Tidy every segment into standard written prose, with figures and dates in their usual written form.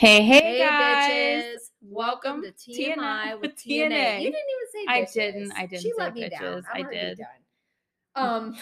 Hey guys. bitches. Welcome to TMI with TNA. You didn't even say bitches. I didn't She say let me bitches. down. I'm I already did. done.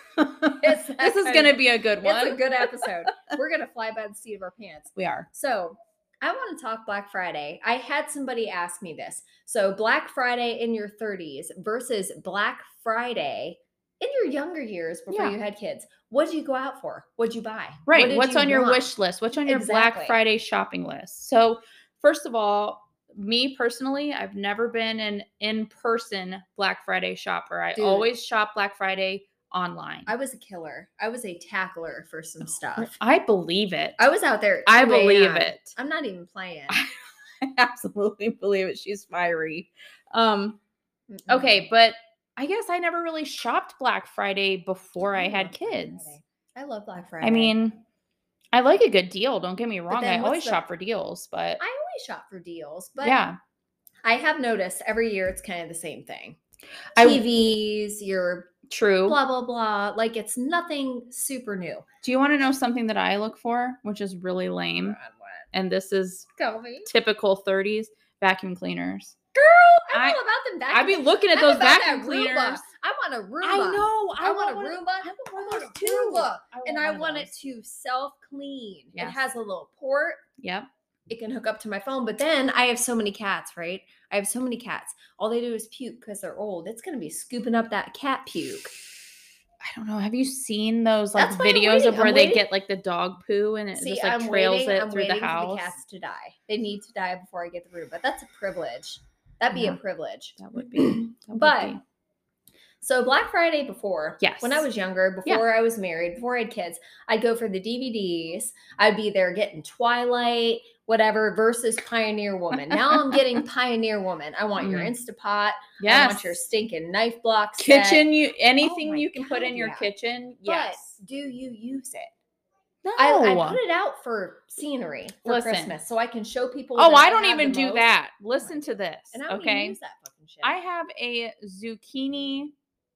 This is going to be a good one. It's a good episode. We're going to fly by the seat of our pants. We are. So I want to talk Black Friday. I had somebody ask me this. So Black Friday in your 30s versus Black Friday in your younger years before Yeah. you had kids. What did you go out for? What'd you buy? Right. What did What's you on your want? wish list? What's on your Exactly. Black Friday shopping list? So, first of all, me personally, I've never been an in-person Black Friday shopper. I Dude. always shop Black Friday online. I was a killer. I was a tackler for some stuff. I believe it. I was out there. At I 2 believe a.m. it. I'm not even playing. I absolutely believe it. She's fiery. Mm-mm. Okay, but I guess I never really shopped Black Friday before I had love Black kids. Friday. I love Black Friday. I mean, I like a good deal. Don't get me wrong. then I what's always the- shop for deals, but I always shop for deals, but yeah, I have noticed every year it's kind of the same thing. I- TVs, your true. blah, blah, blah. Like it's nothing super new. Do you want to know something that I look for, which is really lame? God, what? And this is Tell me. typical 30s vacuum cleaners. I'm all about them I'd be vacuum. looking at I'm those about vacuum that cleaners. Roomba. I want a Roomba. I know. I want a one of- Roomba. I want I one of want those a too. Roomba. And I one of want it those. to self-clean. Yes. It has a little port. Yep. It can hook up to my phone. But then I have so many cats, right? I have so many cats. All they do is puke because they're old. It's going to be scooping up that cat puke. I don't know. Have you seen those like That's why I'm videos waiting. of where I'm they waiting. get like the dog poo and it See, just like I'm trails waiting. it I'm through the waiting for house? the cats to die. They need to die before I get the room. But that's a privilege. That'd be a Yeah. privilege. That would be. But so Black Friday before, Yes. when I was younger, before I was married, before I had kids, I'd go for the DVDs. I'd be there getting Twilight, whatever, versus Pioneer Woman. Now I'm getting Pioneer Woman. I want your Instapot. I yes. want your stinking knife block set. Kitchen, anything Oh my you can put God, in your yeah. kitchen. But Yes. do you use it? No. I put it out for scenery for Listen. Christmas, so I can show people. Oh, that I don't have even the do most. that. my Listen to this. And I don't even Okay. use that fucking shit. I have a zucchini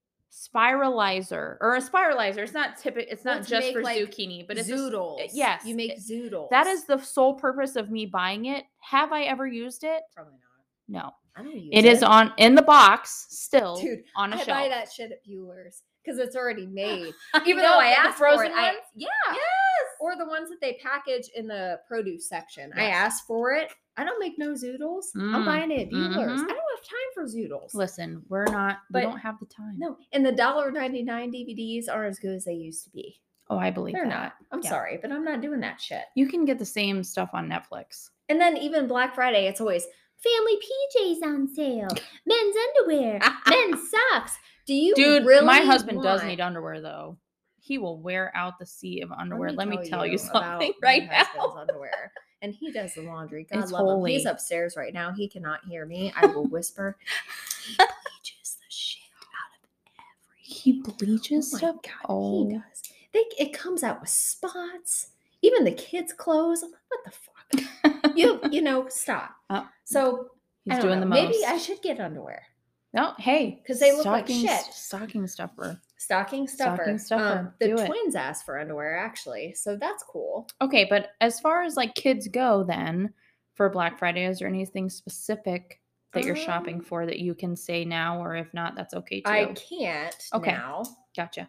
spiralizer or a spiralizer. It's not typical. It's Well, not to just make, for like, zucchini, but it's zoodles. yes. You make zoodles. That is the sole purpose of me buying it. Have I ever used it? probably not. No. I don't use It is in the box still, Dude, on a I shelf. buy that shit at Bueller's because it's already made. I Even know, though I the asked frozen for it, ones? yeah, Yes. or the ones that they package in the produce section. I Yes. asked for it. I don't make no zoodles. I'm buying it at Bueller's. Mhm. I don't have time for zoodles. Listen, we But- don't have the time. No, and the $1.99 DVDs aren't as good as they used to be. Oh, I believe They're that. not. I'm Yeah. sorry, but I'm not doing that shit. You can get the same stuff on Netflix. And then even Black Friday, it's always family PJs on sale, men's underwear, men's socks. Do you Dude, really my husband does want- need underwear though. He will wear out the sea of underwear. Let me tell tell you about something my right now. husband's underwear. And he does the laundry. God It's love him. He's holy. upstairs right now. He cannot hear me. I will whisper. He bleaches the shit out of everything. He bleaches Oh my stuff. God, Oh, he does. It comes out with spots. Even the kids' clothes. I'm like, what the fuck? you stop. Oh, So he's I don't doing know. the most. Maybe I should get underwear. No, hey, 'Cause they look like stocking- shit. Stocking stuffer. Stocking stuffer. Stocking stuffer. The Do it. twins asked for underwear actually, so that's cool. Okay, but as far as like kids go, then for Black Friday, is there anything specific that you're shopping Um, for that you can say now, or if not, that's okay too. I can't Okay. now Gotcha.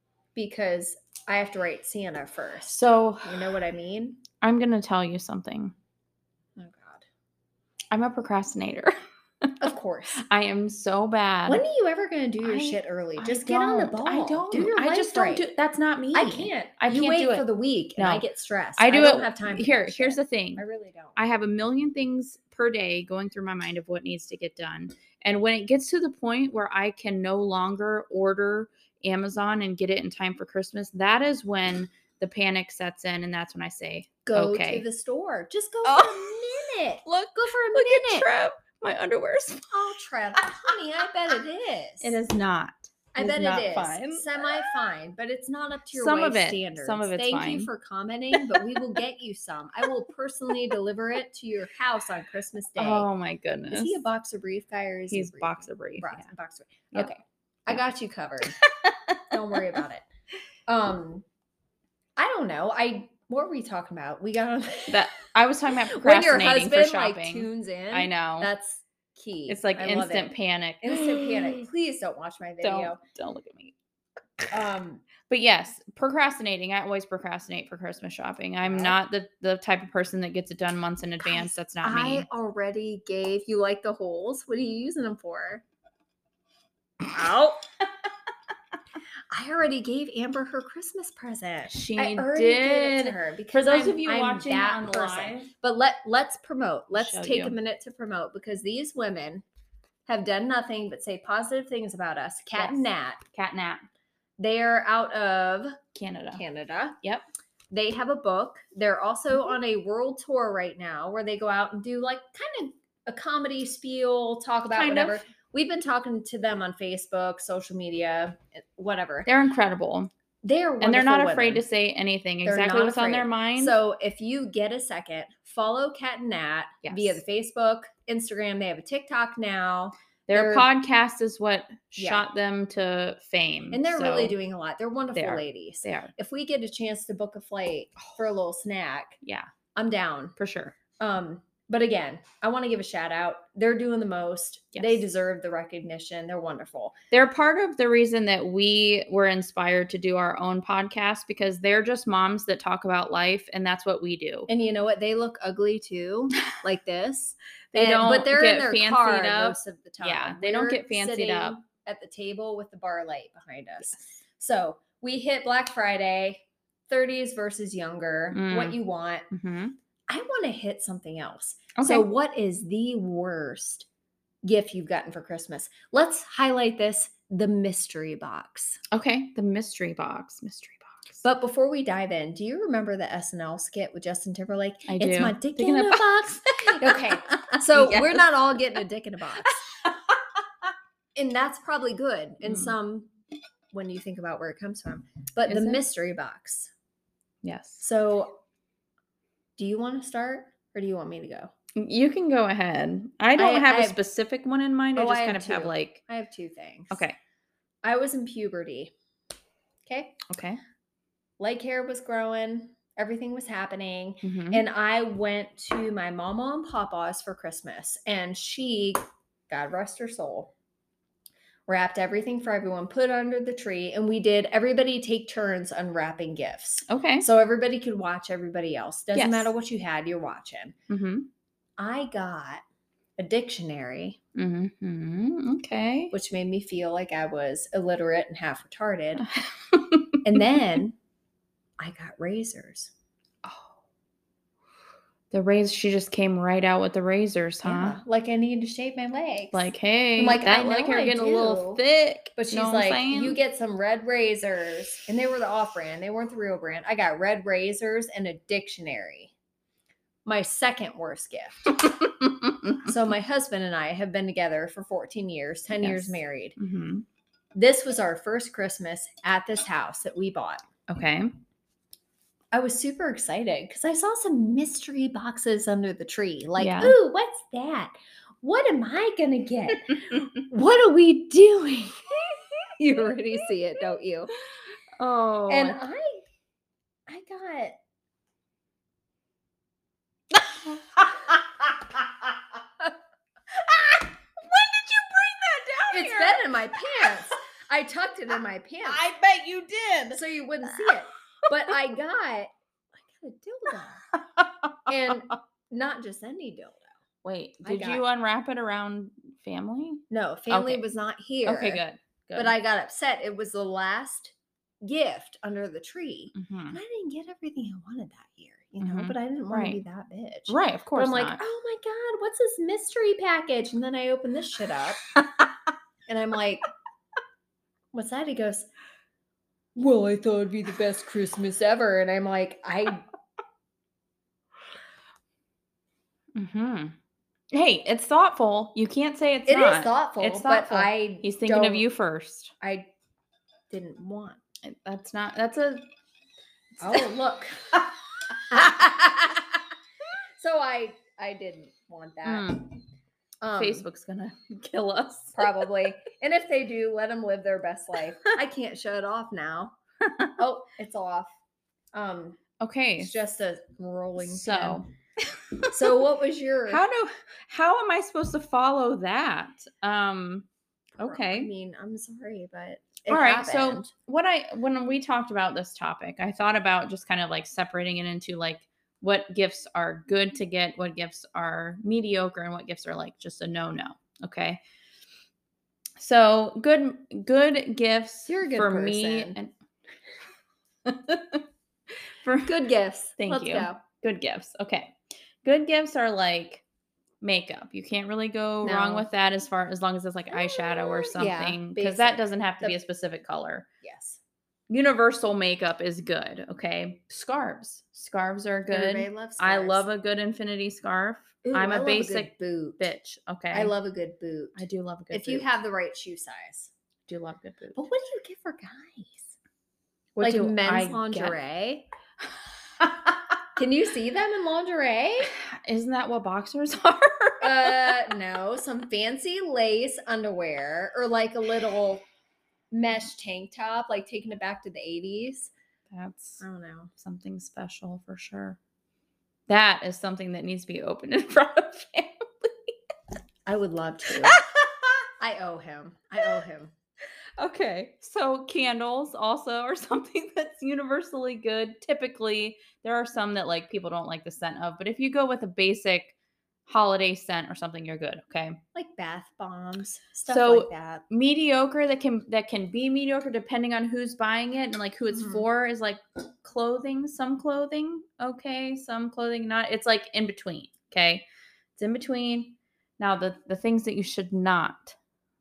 because I have to write Santa first. So You know what I mean? I'm gonna tell you something. Oh God. I'm a procrastinator. Of course. I am so bad. When are you ever going to do your I- shit early? I Just get on the don't. ball. I don't. Do your I life just right. don't do. That's not me. I can't. I You can't wait do it. for the week and No. I get stressed. I do don't it. have time for Here, that here's shit. the thing. I really don't. I have a million things per day going through my mind of what needs to get done. And when it gets to the point where I can no longer order Amazon and get it in time for Christmas, that is when the panic sets in. And that's when I say, Go okay. to the store. Just go Oh. for a minute. Look, Go for a look minute. at Trev. My underwear's Oh, Trev. Honey, I bet it is. It is not. I It bet not it is. fine. Semi-fine, but it's not up to your Some of wife's it. standards. Some of it's Thank fine. you for commenting, but we will get you some. I will personally deliver it to your house on Christmas Day. Oh my goodness. Is he a boxer brief guy or is he He's a brief? boxer brief. Bro- Yeah. Boxer. Yeah. Okay. I Yeah. got you covered. Don't worry about it. I don't know. What were we talking about? We got on That I was talking about when your procrastinating for husband like shopping. tunes in. I know. That's key. It's like I love instant it. panic. Instant panic. Please don't watch my video. Don't look at me. Um, But yes, procrastinating. I always procrastinate for Christmas shopping. I'm Yep. not the type of person that gets it done months in advance. guys, That's not I me. already gave you like the holes. What are you using them for? Oh. I already gave Amber her Christmas present. She I already gave it to did. her because For those I'm- of you I'm watching that on person. live, But let's promote. Let's show take you. a minute to promote because these women have done nothing but say positive things about us. Cat and Nat. Cat Nat, They are out of Canada. Canada. Yep. They have a book. They're also on a world tour right now where they go out and do like kind of a comedy spiel, talk about Kind whatever. of. We've been talking to them on Facebook, social media, whatever. They're incredible. They're And they're not wonderful afraid to women. say anything. They're Exactly not what's on their afraid. mind. So if you get a second, follow Cat and Nat via Yes. the Facebook, Instagram. They have a TikTok now. Their they're- podcast is what Yeah. shot them to fame. And they're really so doing a lot. They're wonderful are. ladies. They are. If we get a chance to book a flight for a little snack, Yeah, I'm down. for sure. But again, I want to give a shout out. They're doing the most. Yes. They deserve the recognition. They're wonderful. They're part of the reason that we were inspired to do our own podcast because they're just moms that talk about life, and that's what we do. And you know what? They look ugly too, like this. They don't but they're get in their fancied car up. most of the time. Yeah, they don't get fancied sitting up. at the table with the bar light behind us. So we hit Black Friday, 30s versus younger. What you want? Mm-hmm. I want to hit something else. Okay. So what is the worst gift you've gotten for Christmas? Let's highlight this: the mystery box. Okay, the mystery box. Mystery box. But before we dive in, do you remember the SNL skit with Justin Timberlake? I It's do. my dick in a box. Okay, so we're not all getting a dick in a box. And that's probably good in some when you think about where it comes from. But Is the it? mystery box. Yes. So do you want to start or do you want me to go? You can go ahead. I don't have I a have- specific one in mind. I Oh, just I kind have of have two. like, I have two things. okay. I was in puberty. Okay. Okay. Leg hair was growing. Everything was happening. Mhm. And I went to my mama and papa's for Christmas. And she, God rest her soul, wrapped everything for everyone, put under the tree. And we did everybody take turns unwrapping gifts. Okay. So everybody could watch everybody else. Doesn't Yes. matter what you had, you're watching. Mm-hmm. I got a dictionary, Mm-hmm. Okay. which made me feel like I was illiterate and half retarded. And then I got razors. Oh. The razor, she just came right out with the razors, huh? Yeah, like I need to shave my legs. Like, hey, I'm like, that I leg know hair I getting a little do. thick. But she's know what I'm like, saying? you get some red razors. And they were the off brand. They weren't the real brand. I got red razors and a dictionary. My second worst gift. So my husband and I have been together for 14 years, 10 years Yes. married. Mm-hmm. This was our first Christmas at this house that we bought. Okay. I was super excited because I saw some mystery boxes under the tree. Like, Yeah. ooh, what's that? What am I going to get? What are we doing? You already see it, don't you? Oh. And I got When did you bring that down it's here? been in my pants. I tucked it in my pants I bet you did. so you wouldn't see it. But I got a dildo. And not just any dildo. Wait, I did got- you unwrap it around family? No, family Okay. was not here. Okay, good. But I got upset. It was the last gift under the tree. Mhm. And I didn't get everything I wanted that year, you know, Mhm. but I didn't want to be Right. that bitch. Right, of But course I'm like, not. oh my God, what's this mystery package? And then I open this shit up and I'm like, what's that? He goes, well, I thought it'd be the best Christmas ever. And I'm like, Mm-hmm. Hey, it's thoughtful. You can't say it's it not. is thoughtful, It's but thoughtful. I He's thinking of don't- you first. I didn't want. That's not. That's a. Oh, look. So I didn't want that. Mm, Um, Facebook's gonna kill us. Probably. And if they do, let them live their best life. I can't shut it off now. Oh, it's off. Okay. It's just a rolling So, pin. So what was your? how am I supposed to follow that? I Okay. mean, I'm sorry, but it All right. So happened. when we talked about this topic, I thought about just kind of like separating it into like what gifts are good to get, what gifts are mediocre, and what gifts are like just a no-no. Okay. So good gifts You're a good for person. me and for Good gifts. thank Let's you. go. Good gifts. Okay. Good gifts are like makeup. You can't really go wrong No. with that as long as it's like eyeshadow or Yeah, something. Because that basic. doesn't have to be a specific color. Yes. Universal makeup is good. Okay. Scarves. Scarves are good. Everybody loves I scarves. love a good infinity scarf. Ooh, I'm I a love basic good boot. bitch. Okay. I love a good boot. I do love a good if boot. you have the right shoe size. do love good boot. But what do you get for guys? What like do men's I get? lingerie? Can you see them in lingerie? Isn't that what boxers are? No, some fancy lace underwear or like a little mesh tank top, like taking it back to the 80s. That's I don't know. something special for sure. That is something that needs to be opened in front of family. I would love to. I owe him. Okay, so candles also are something that's universally good. Typically, there are some that like people don't like the scent of, but if you go with a basic holiday scent or something, you're good. Okay. Like bath bombs, stuff So like that. mediocre that can be mediocre depending on who's buying it and like who it's Mhm. for is like clothing. Some clothing, okay, some clothing not. It's like in between. Okay, it's in between. Now the things that you should not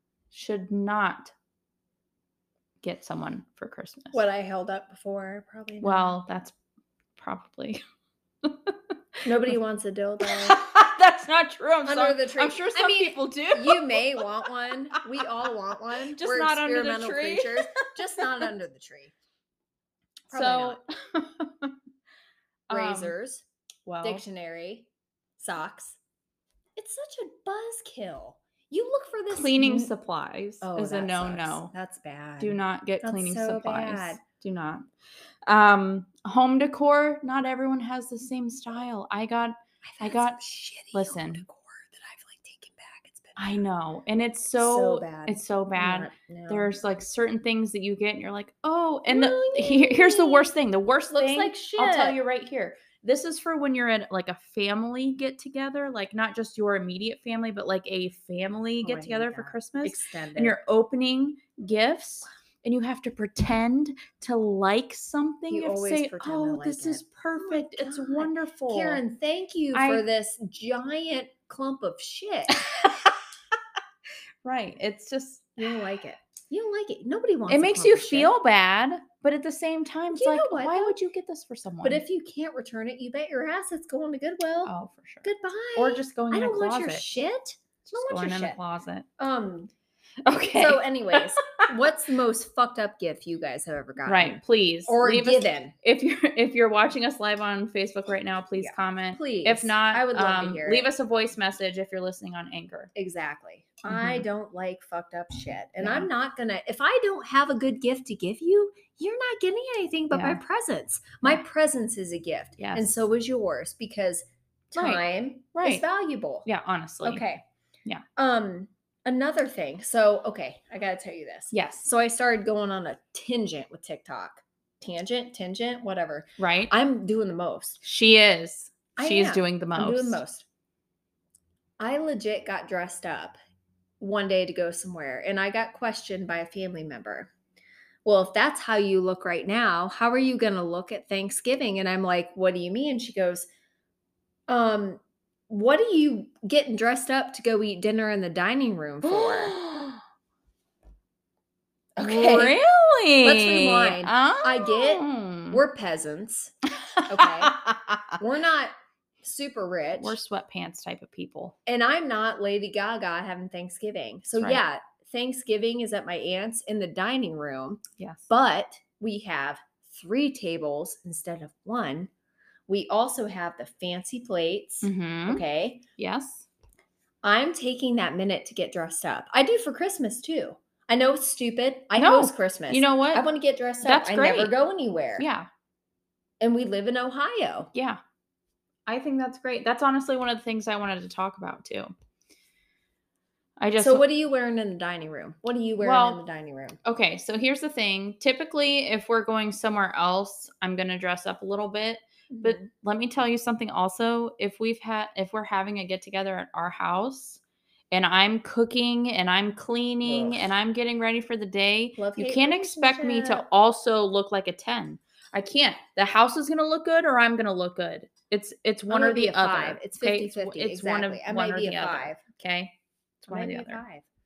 get someone for Christmas. What I held up before, probably not. Well, that's probably Nobody wants a dildo. That's not true. Under the tree. I'm sure some people do. You may want one. We all want one. Just We're not under the experimental tree. creatures. Just not under the tree. Probably So not. Razors, well, dictionary, socks. It's such a buzzkill. You look for this cleaning supplies Oh, is a that no-no. sucks. That's bad. Do not get That's cleaning so supplies. bad. Do not. Home decor, not everyone has the same style. I got some shitty listen. home decor that I've like taken back. It's been I know. And it's so bad. It's so bad. No. There's like certain things that you get and you're like, oh, and Really? here's the worst thing. The worst Looks thing, like shit. I'll tell you right here. This is for when you're at like a family get together, like not just your immediate family, but like a family Oh, I get hate together for that. Christmas. Extended. And you're opening gifts and you have to pretend to like something. You You have to always say, pretend to oh, like this it. is perfect. It's God. wonderful. Karen, thank you for this giant clump of shit. Right. It's just You don't like it. You don't like it. Nobody wants it a makes clump you of shit. feel bad, but at the same time, it's You like, know what, why though? would you get this for someone? But if you can't return it, you bet your ass it's going to Goodwill. oh, for sure. Goodbye. Or just going I in a don't closet. want your shit. Just don't want going your in shit. the closet. Okay. Okay. So, anyways, what's the most fucked up gift you guys have ever gotten? Right. Please. Or leave given. Us, if you're watching us live on Facebook right now, please comment. Please. If not, I would love to hear leave it. us a voice message if you're listening on Anchor. Exactly. Mhm. I don't like fucked up shit. And Yeah. I'm not gonna, if I don't have a good gift to give you, you're not getting anything but my Yeah. presence. My Yeah. presence is a gift. Yes. And so is yours because Right. time is Right. valuable. Yeah, honestly. Okay. Yeah. Another thing. So, okay, I gotta tell you this. Yes. So I started going on a tangent with TikTok. Tangent, whatever. Right. I'm doing the most. She is. I She's am. doing the most. I'm doing the most. I legit got dressed up one day to go somewhere, and I got questioned by a family member. Well, if that's how you look right now, how are you going to look at Thanksgiving? And I'm like, what do you mean? She goes, what are you getting dressed up to go eat dinner in the dining room for? Okay. Really? Let's rewind. Oh. I get we're peasants. Okay. We're not super rich. We're sweatpants type of people. And I'm not Lady Gaga having Thanksgiving. So That's right. yeah, Thanksgiving is at my aunt's in the dining room, Yes. but we have 3 tables instead of 1. We also have the fancy plates. Mm-hmm. Okay. Yes. I'm taking that minute to get dressed up. I do for Christmas too. I know it's stupid. I No. host Christmas. You know what? I want to get dressed That's up. great. I never go anywhere. Yeah. And we live in Ohio. Yeah. I think that's great. That's honestly one of the things I wanted to talk about too. So what are you wearing in the dining room? What are you wearing in the dining room? Okay, so here's the thing. Typically, if we're going somewhere else, I'm going to dress up a little bit. But let me tell you something also. If we're having a get together at our house and I'm cooking and I'm cleaning and I'm getting ready for the day, you can't expect me to also look like a 10. I can't. The house is going to look good or I'm going to look good. It's one or the other. 5. It's 50-50. It's exactly. I might be a 5. Okay? It's one or the other.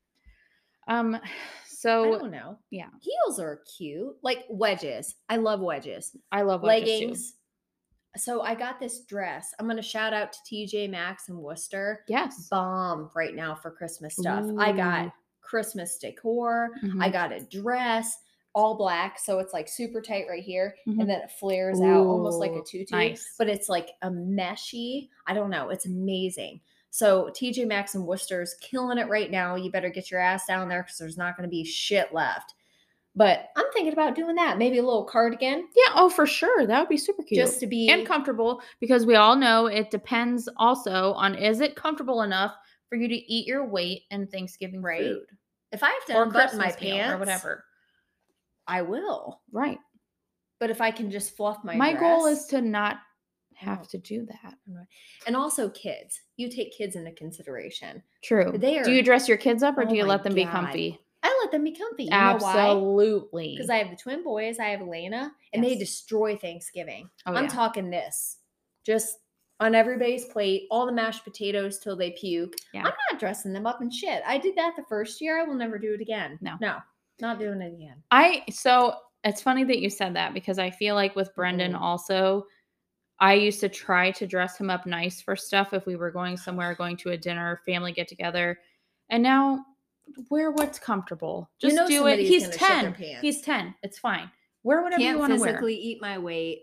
5. So I don't know. Yeah. Heels are cute. Like wedges. I love wedges. I love wedges leggings. too. So I got this dress. I'm going to shout out to TJ Maxx in Worcester. Yes. Bomb right now for Christmas stuff. I got Christmas decor. I got a dress, all black. So it's like super tight right here. And then it flares out almost like a tutu. Nice. But it's like a meshy. I don't know. It's amazing. So TJ Maxx in Worcester is killing it right now. You better get your ass down there because there's not going to be shit left. But I'm thinking about doing that. Maybe a little cardigan. Yeah, oh, for sure. That would be super cute. Just to be... And comfortable, because we all know it depends also on, is it comfortable enough for you to eat your weight in Thanksgiving food? If I have to unbutton my pants... or whatever. I will. Right. But if I can just fluff my My dress... goal is to not have to do that. And also kids. You take kids into consideration. True. Do you dress your kids up or do you let them be comfy? I let them be comfy. You Absolutely. know why? Because I have the twin boys. I have Elena. And they destroy Thanksgiving. I'm talking this. Just on everybody's plate. All the mashed potatoes till they puke. Yeah. I'm not dressing them up in shit. I did that the first year. I will never do it again. No. Not doing it again. So it's funny that you said that because I feel like with Brendan also, I used to try to dress him up nice for stuff if we were going somewhere, going to a dinner, family get together. And now wear what's comfortable. Just do it. He's 10. He's 10. It's fine. Wear whatever you want to wear. Can't physically eat my weight.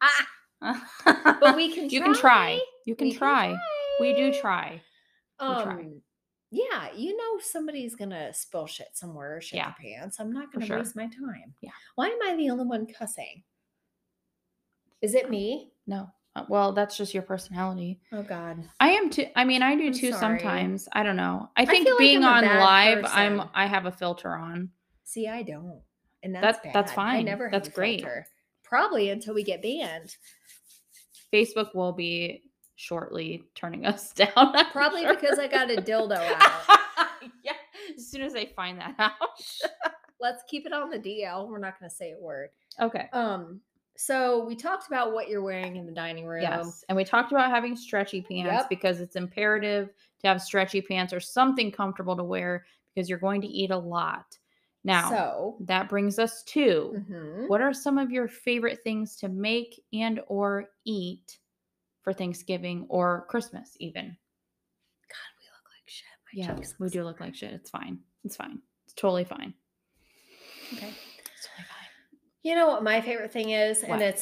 But we can try. You can try. You can try. We do try. Yeah, somebody's gonna spill shit somewhere or shit their pants. I'm not gonna waste my time. Yeah. Why am I the only one cussing? Is it me? No. Well, that's just your personality. Oh God. I am too. I mean, I do too sometimes. I don't know. I think being on live, I have a filter on. See, I don't. And that's bad. That's fine. I never That's great. Filter. Probably until we get banned. Facebook will be shortly turning us down. Probably because I got a dildo out. Yeah. As soon as I find that out. Let's keep it on the DL. We're not going to say a word. Okay. So we talked about what you're wearing in the dining room. Yes. And we talked about having stretchy pants because it's imperative to have stretchy pants or something comfortable to wear because you're going to eat a lot. Now, that brings us to what are some of your favorite things to make and or eat for Thanksgiving or Christmas even? God, we look like shit. We do look like shit. It's fine. It's fine. It's totally fine. Okay. It's totally fine. You know what my favorite thing is? What? And it's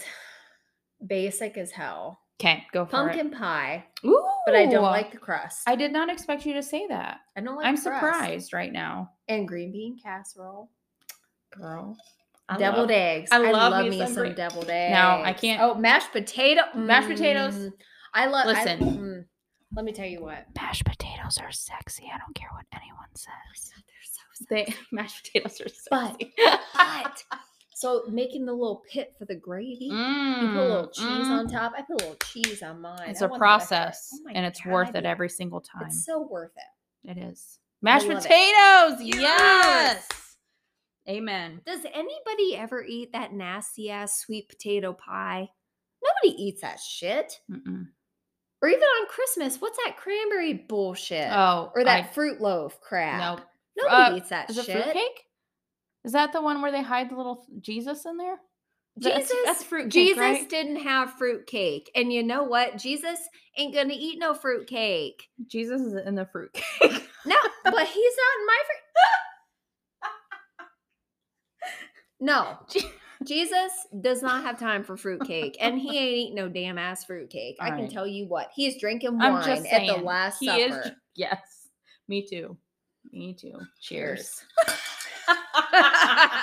basic as hell. Okay, go for it. Pumpkin pie. Ooh. But I don't like the crust. I did not expect you to say that. I don't like I'm the crust. surprised right now. And green bean casserole. Girl. Deviled eggs. I love me some deviled eggs. Now, I can't. Oh, mashed potato. Mashed potatoes. I love. Listen. Let me tell you what. Mashed potatoes are sexy. I don't care what anyone says. They're so sexy. Mashed potatoes are sexy. But. So making the little pit for the gravy, you put a little cheese on top. I put a little cheese on mine. It's a process, and it's worth it every single time. It's so worth it. It is. Mashed potatoes, yes! Amen. Does anybody ever eat that nasty ass sweet potato pie? Nobody eats that shit. Or even on Christmas, what's that cranberry bullshit? Oh, or that fruit loaf crap. Nope. Nobody eats that shit. Is it fruitcake? Is that the one where they hide the little Jesus in there? That's fruit cake, right? Jesus didn't have fruit cake. And you know what? Jesus ain't going to eat no fruit cake. Jesus is in the fruit cake. No, but he's not in my fruit. No. Jesus does not have time for fruit cake. And he ain't eating no damn ass fruit cake. I can tell you what. He's drinking wine at the Last Supper. Yes. Me too. Me too. Cheers.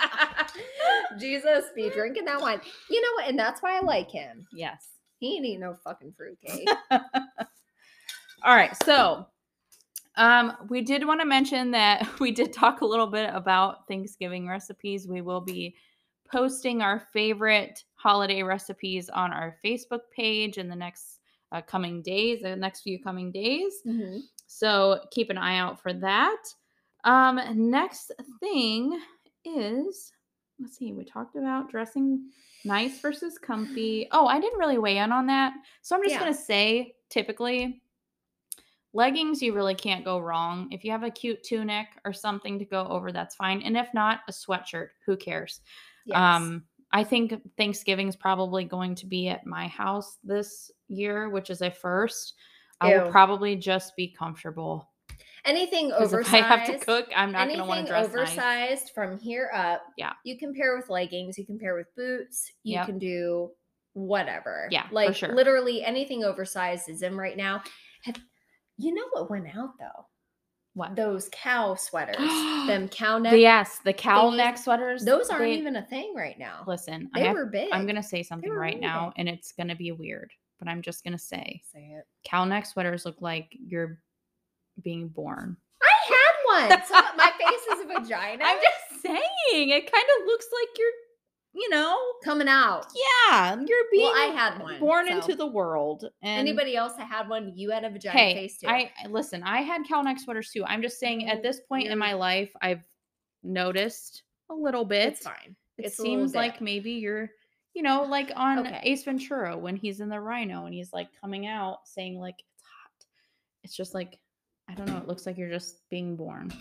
Jesus be drinking that wine. You know what? And that's why I like him. Yes. He ain't eating no fucking fruitcake. All right. So, we did want to mention that we did talk a little bit about Thanksgiving recipes. We will be posting our favorite holiday recipes on our Facebook page in the next coming days, the next few coming days. Mm-hmm. So keep an eye out for that. Next thing is, let's see, we talked about dressing nice versus comfy. Oh, I didn't really weigh in on that. So I'm just Yeah. going to say, typically, leggings, you really can't go wrong. If you have a cute tunic or something to go over, that's fine. And if not, a sweatshirt, who cares? Yes. I think Thanksgiving is probably going to be at my house this year, which is a first. I will Ew. probably just be comfortable. Anything Because oversized. if I have to cook, I'm not going to want to anything dress oversized nice. from here up. Yeah. You can pair with leggings. You can pair with boots. You Yep. can do whatever. Yeah, for like sure. literally anything oversized is in right now. You know what went out though? What? Those cow sweaters. Them cow neck. Yes, the cow thingies. neck sweaters. Those aren't even a thing right now. Listen, They were big. I'm going to say something were right really now, big. and it's going to be weird, but I'm just going to say Say it. cow neck sweaters look like you're being born. I had one. So my face is a vagina. I'm just saying, it kind of looks like you're, coming out. yeah, you're being Well, I had one. born so. into the world. And Anybody else that had one, you had a vagina hey, face too. listen, I had cow neck sweaters too. I'm just saying at this point in my life, I've noticed a little bit. It's fine. It It's a little seems like dip. maybe you're, like on Okay. Ace Ventura when he's in the rhino and he's like coming out saying like it's hot. It's just like, I don't know. It looks like you're just being born.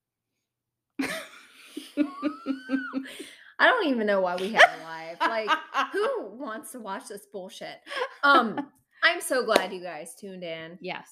I don't even know why we have a live. Like, who wants to watch this bullshit? I'm so glad you guys tuned in. Yes.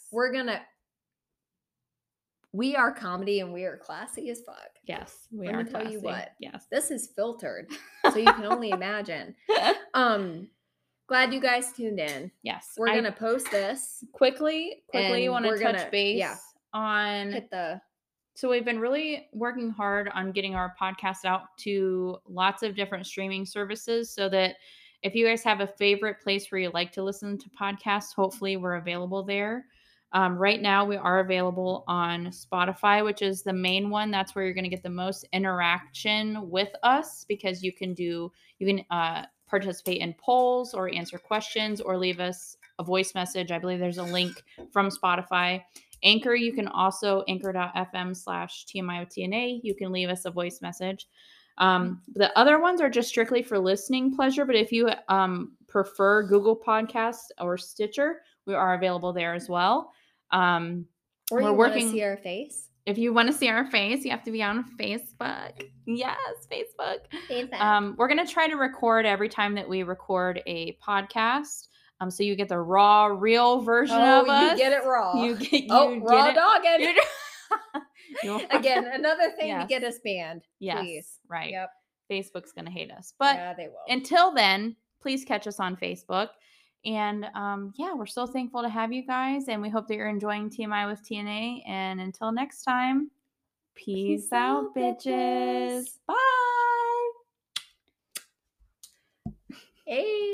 We are comedy and we are classy as fuck. Yes, we Let are me tell you classy. what. Yes. This is filtered, so you can only imagine. Glad you guys tuned in. Yes. We're gonna post this quickly. and You want to we're touch gonna- base yeah. on hit the So we've been really working hard on getting our podcast out to lots of different streaming services so that if you guys have a favorite place where you like to listen to podcasts, hopefully we're available there. Right now, we are available on Spotify, which is the main one. That's where you're going to get the most interaction with us because you can participate in polls or answer questions or leave us a voice message. I believe there's a link from Spotify. Anchor, you can also anchor.fm/TMIOTNA. You can leave us a voice message. The other ones are just strictly for listening pleasure. But if you prefer Google Podcasts or Stitcher, we are available there as well. or you want to see our face? If you want to see our face, you have to be on Facebook. Yes, Facebook. We're going to try to record every time that we record a podcast. So you get the raw, real version of us. You get it raw. You get raw dogging. Again, another thing yes. to get us banned. Yes, please. right. Yep. Facebook's going to hate us. But yeah, they will. Until then, please catch us on Facebook. And we're so thankful to have you guys. And we hope that you're enjoying TMI with TNA. And until next time, peace out, bitches. Bye. Hey.